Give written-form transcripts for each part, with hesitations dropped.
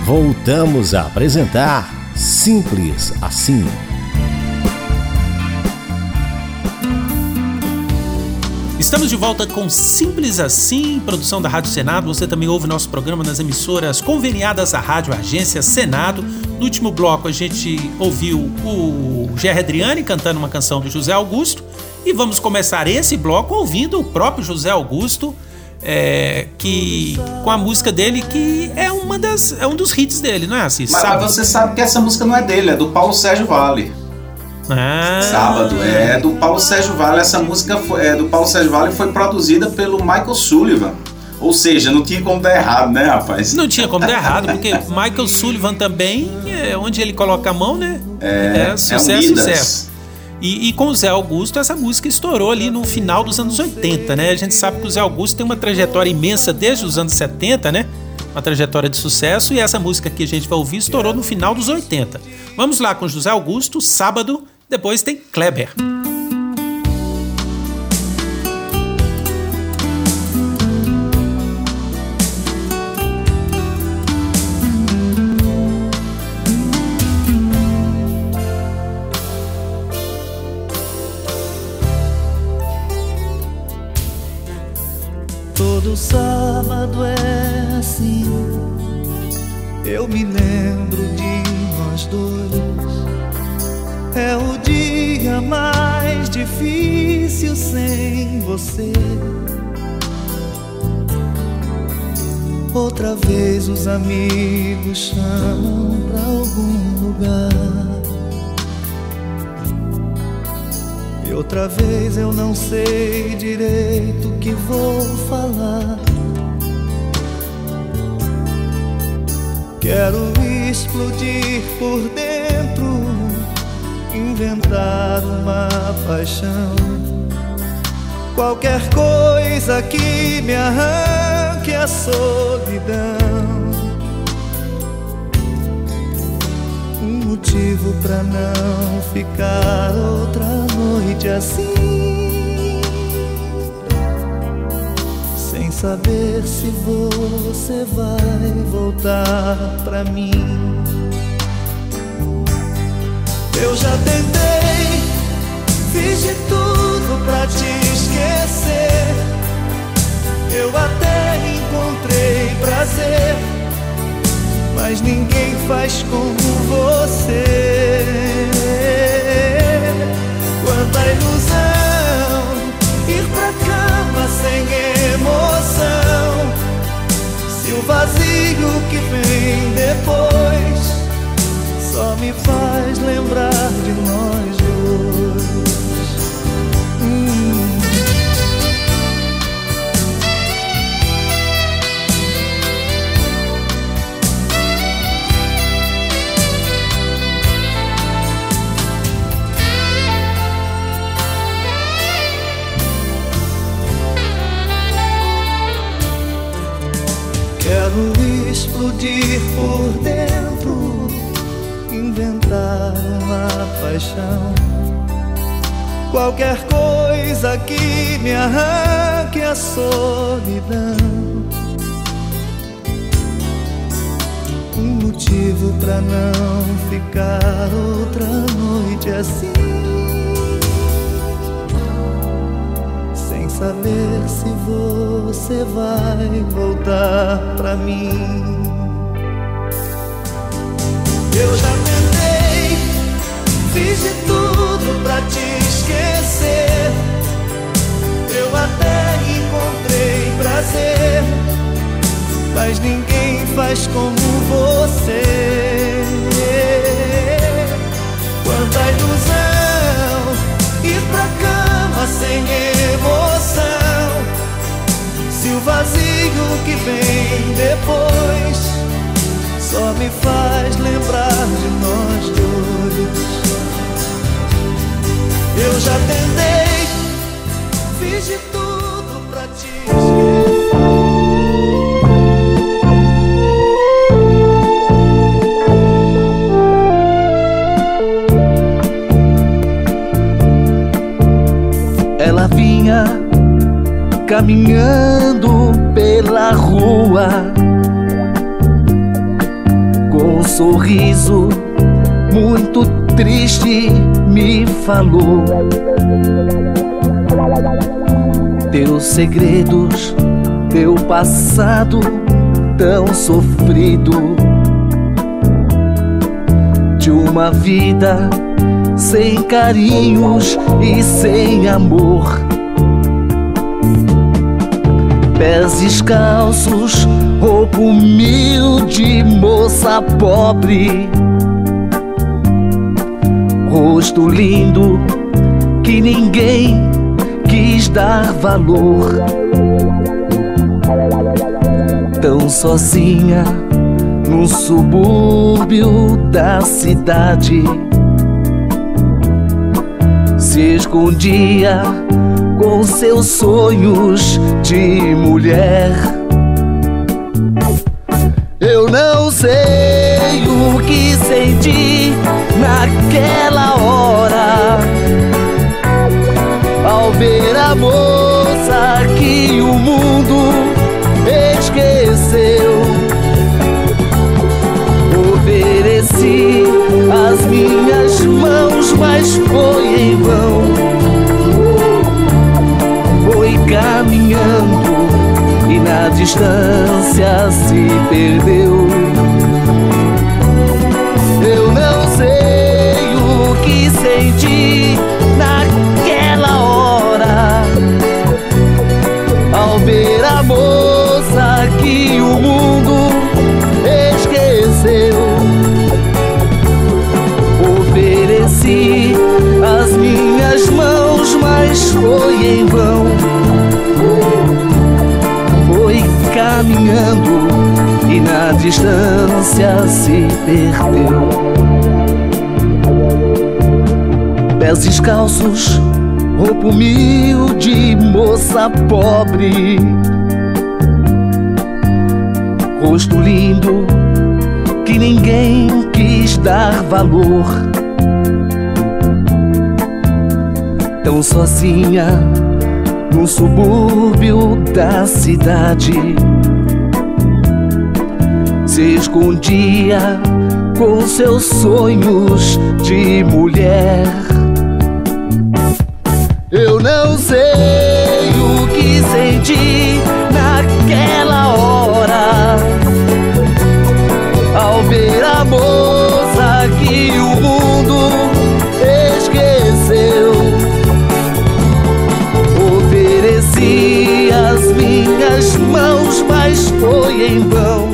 Voltamos a apresentar Simples Assim. Estamos de volta com Simples Assim, produção da Rádio Senado. Você também ouve nosso programa nas emissoras conveniadas à Rádio Agência Senado. No último bloco a gente ouviu o Gerry Adriani cantando uma canção do José Augusto. E vamos começar esse bloco ouvindo o próprio José Augusto, com a música dele, que é um dos hits dele, não é, Assis? Mas você sabe que essa música não é dele, é do Paulo Sérgio Vale. Sábado, é do Paulo Sérgio Vale. Essa música do Paulo Sérgio Vale foi produzida pelo Michael Sullivan. Ou seja, não tinha como dar errado, né, rapaz? Não tinha como dar errado, porque Michael Sullivan também, onde ele coloca a mão, né? Sucesso. E com o Zé Augusto, essa música estourou ali no final dos anos 80, né? A gente sabe que o Zé Augusto tem uma trajetória imensa desde os anos 70, né? Uma trajetória de sucesso, e essa música que a gente vai ouvir estourou no final dos 80. Vamos lá com José Augusto, Sábado, depois tem Kleber. Todo sábado é assim, eu me lembro de nós dois. É o dia mais difícil sem você. Outra vez os amigos chamam pra algum lugar, e outra vez eu não sei direito o que vou falar. Quero explodir por dentro, inventar uma paixão, qualquer coisa que me arranque a solidão, um motivo pra não ficar outra noite assim, sem saber se você vai voltar pra mim. Eu já tentei, fiz de tudo pra te esquecer. Eu até encontrei prazer, mas ninguém faz como você. Quanta ilusão, ir pra cama sem emoção, se o vazio que vem depois só me faz lembrar de nós dois. Quero explodir por dentro, inventar uma paixão, qualquer coisa que me arranque a solidão, um motivo pra não ficar outra noite assim, sem saber se você vai voltar pra mim. Eu já tentei, fiz de tudo pra te esquecer. Eu até encontrei prazer, mas ninguém faz como você. Quanta ilusão, ir pra cama sem emoção, se o vazio que vem depois só me faz lembrar de nós dois. Eu já tentei, fiz de tudo pra te esquecer. Ela vinha caminhando pela rua, sorriso muito triste me falou. Teus segredos, teu passado tão sofrido, de uma vida sem carinhos e sem amor. Pés descalços, roupa humilde, moça pobre, rosto lindo que ninguém quis dar valor. Tão sozinha num subúrbio da cidade, se escondia com seus sonhos de mulher. Eu não sei o que senti naquela hora, ao ver a moça que o mundo esqueceu. Ofereci as minhas mãos, mas foi em vão. Foi caminhando e na distância se perdeu. Eu não sei o que senti naquela hora, ao ver a moça que o mundo esqueceu. Ofereci as minhas mãos, mas foi em vão. Foi caminhando e na distância se perdeu. Pés descalços, roupa humilde, moça pobre, rosto lindo que ninguém quis dar valor. Tão sozinha num subúrbio da cidade, se escondia com seus sonhos de mulher. Eu não sei o que senti naquela hora, ao ver a moça que o mundo esqueceu. Ofereci as minhas mãos, mas foi em vão.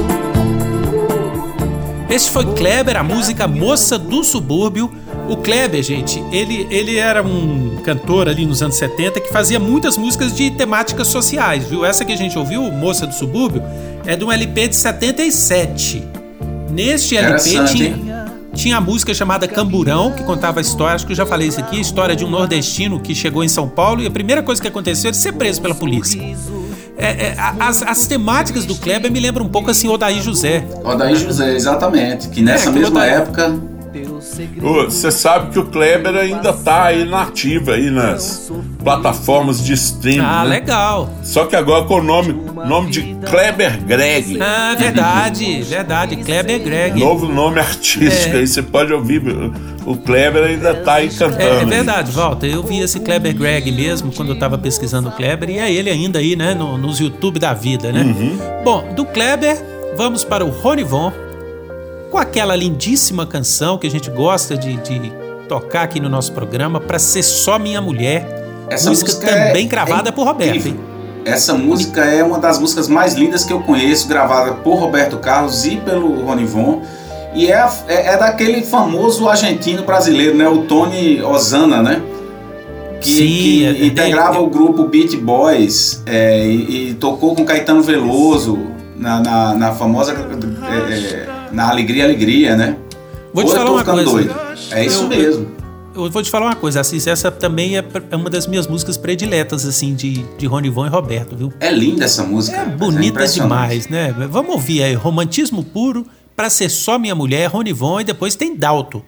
Esse foi Kleber, a música Moça do Subúrbio. O Kleber, gente, ele era um cantor ali nos anos 70 que fazia muitas músicas de temáticas sociais, viu? Essa que a gente ouviu, Moça do Subúrbio, é de um LP de 77. Neste LP tinha a música chamada Camburão, que contava a história, acho que eu já falei isso aqui, a história de um nordestino que chegou em São Paulo e a primeira coisa que aconteceu é ser preso pela polícia. As temáticas do Kleber me lembram um pouco assim Odair José. Odair José, exatamente, que nessa mesma época... Você sabe que o Kleber ainda tá aí na ativa aí nas plataformas de streaming. Ah, né? Legal. Só que agora com o nome de Kleber Greg. Ah, verdade, Kleber Greg. Novo nome artístico aí, você pode ouvir. O Kleber ainda tá aí cantando. É verdade, Walter. Eu vi esse Kleber Greg mesmo quando eu tava pesquisando o Kleber, e é ele ainda aí, né, nos YouTube da vida, né? Uhum. Bom, do Kleber, vamos para o Ronivon, com aquela lindíssima canção que a gente gosta de tocar aqui no nosso programa, Pra Ser Só Minha Mulher. Essa música também gravada por Roberto, hein? Essa música é uma das músicas mais lindas que eu conheço, gravada por Roberto Carlos e pelo Ronivon. E é daquele famoso argentino brasileiro, né? O Tony Ozana, né? Que integrava o grupo Beat Boys e tocou com Caetano Veloso na famosa... na Alegria, né? Vou te falar uma coisa. Doido. É isso mesmo. Eu vou te falar uma coisa, Assis, essa também é uma das minhas músicas prediletas, assim, de Ronivon e Roberto, viu? É linda essa música. É bonita demais, né? Vamos ouvir aí, Romantismo Puro, Pra Ser Só Minha Mulher, Ronivon, e depois tem Dalto.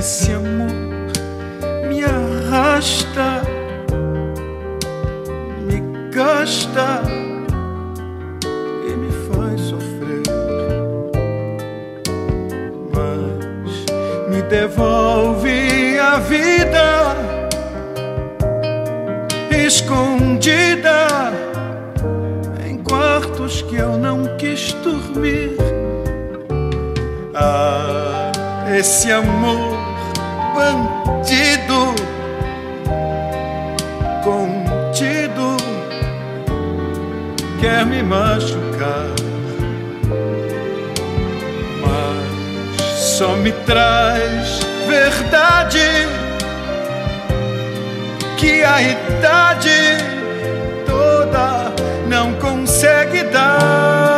Esse amor me arrasta, me gasta e me faz sofrer, mas me devolve a vida escondida em quartos que eu não quis dormir. Ah, esse amor bandido, contido, quer me machucar, mas só me traz verdade que a idade toda não consegue dar.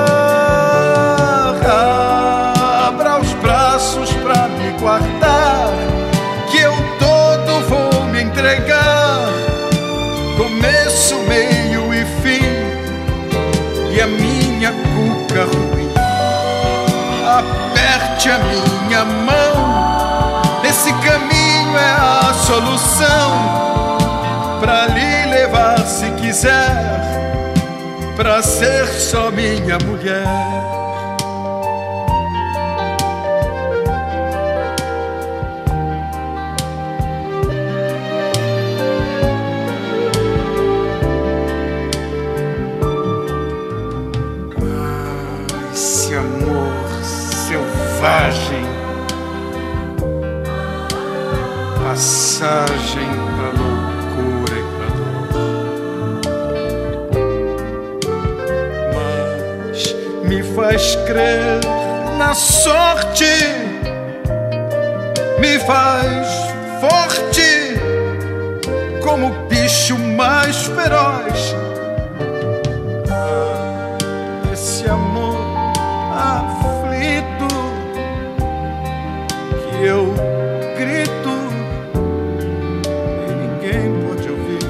Abra os braços pra me guardar, que eu todo vou me entregar, começo, meio e fim, e a minha cuca ruim. Aperte a minha mão, esse caminho é a solução pra lhe levar se quiser, pra ser só minha mulher. Esse amor selvagem, passagem pra loucura e pra dor, mas me faz crer na sorte, me faz forte como o bicho mais feroz. Esse amor aflito que eu grito e ninguém pode ouvir,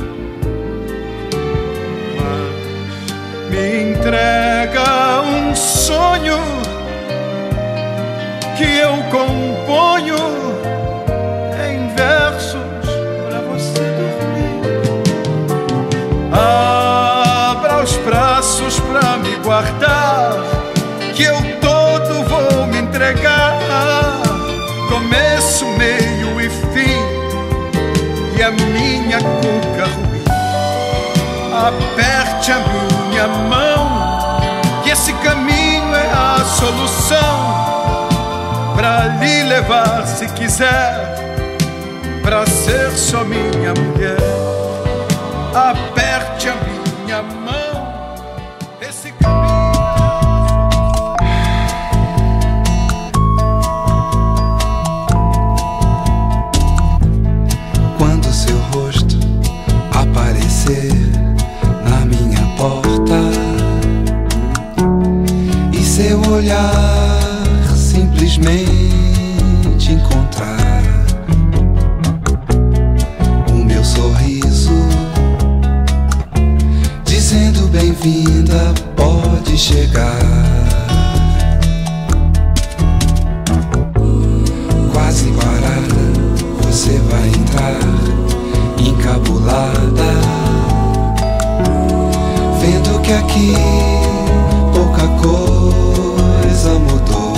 mas me entrega um sonho que eu componho em versos pra você dormir. Abra os braços pra me guardar, que eu todo vou me entregar, começo, meio e fim, e a minha cuca ruim. Aperte a minha mão, que esse caminho é a solução pra lhe levar se quiser, pra ser só minha mulher. Aperte a minha mão, esse caminho. Quando seu rosto aparecer na minha porta e seu olhar simplesmente encontrar o meu sorriso dizendo bem-vinda, pode chegar. Quase parada, você vai entrar encabulada, vendo que aqui pouca coisa mudou.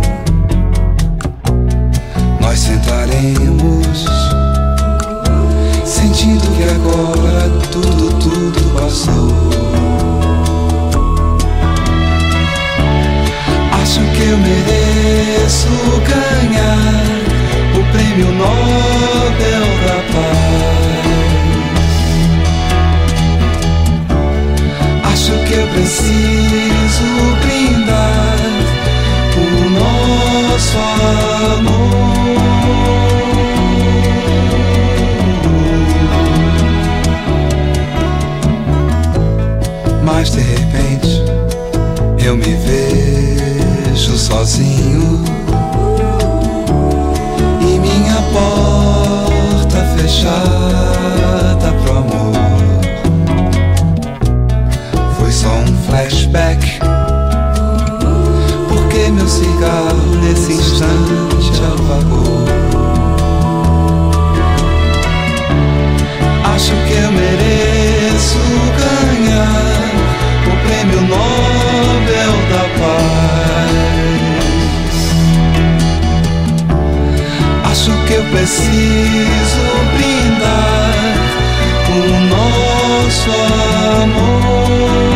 Nós sentaremos, sentindo que agora tudo passou. Acho que eu mereço ganhar o Prêmio Nobel da Paz. Acho que eu preciso brindar o nosso amor. Mas de repente eu me vejo sozinho e minha porta fechada pro amor. Foi só um flashback, porque meu cigarro nesse instante apagou. preciso brindar o nosso amor.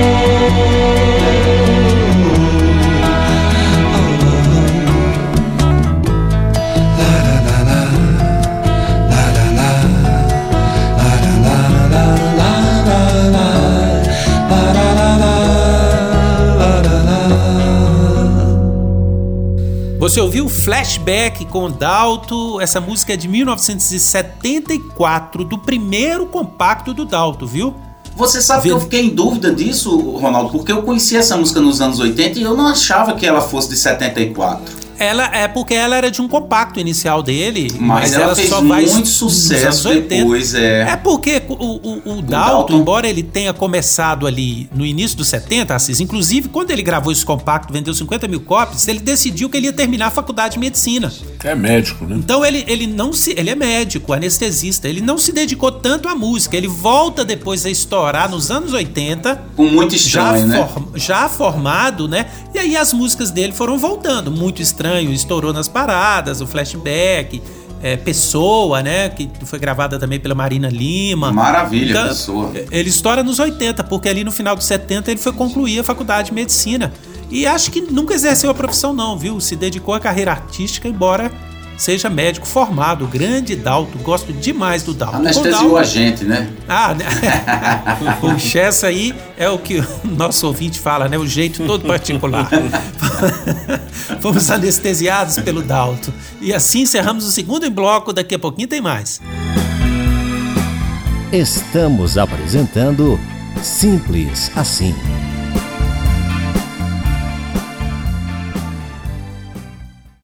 Você ouviu Flashback com Dalto? Essa música é de 1974, do primeiro compacto do Dalto, viu? Você sabe que eu fiquei em dúvida disso, Ronaldo, porque eu conhecia essa música nos anos 80 e eu não achava que ela fosse de 74. Ela é porque ela era de um compacto inicial dele, mas ela fez só muito sucesso depois. É porque o Dalton, embora ele tenha começado ali no início dos 70, Assis, inclusive quando ele gravou esse compacto, vendeu 50 mil cópias, ele decidiu que ele ia terminar a faculdade de medicina. É médico, né? Então ele é médico, anestesista, ele não se dedicou tanto à música, ele volta depois a estourar nos anos 80. Com muito estranho, né? Já formado, né? E aí as músicas dele foram voltando, muito estranho. Estourou nas paradas, o Flashback, Pessoa, né, que foi gravada também pela Marina Lima. Maravilha, então, Pessoa. Ele estoura nos 80, porque ali no final dos 70 ele foi concluir a faculdade de medicina. E acho que nunca exerceu a profissão não, viu? Se dedicou à carreira artística, embora seja médico formado. Grande Dalto, gosto demais do Dalto. Anestesiou a gente, né? O Chess aí é o que o nosso ouvinte fala, né? O jeito todo particular. Fomos anestesiados pelo Dalto. E assim encerramos o segundo bloco, daqui a pouquinho tem mais. Estamos apresentando Simples Assim.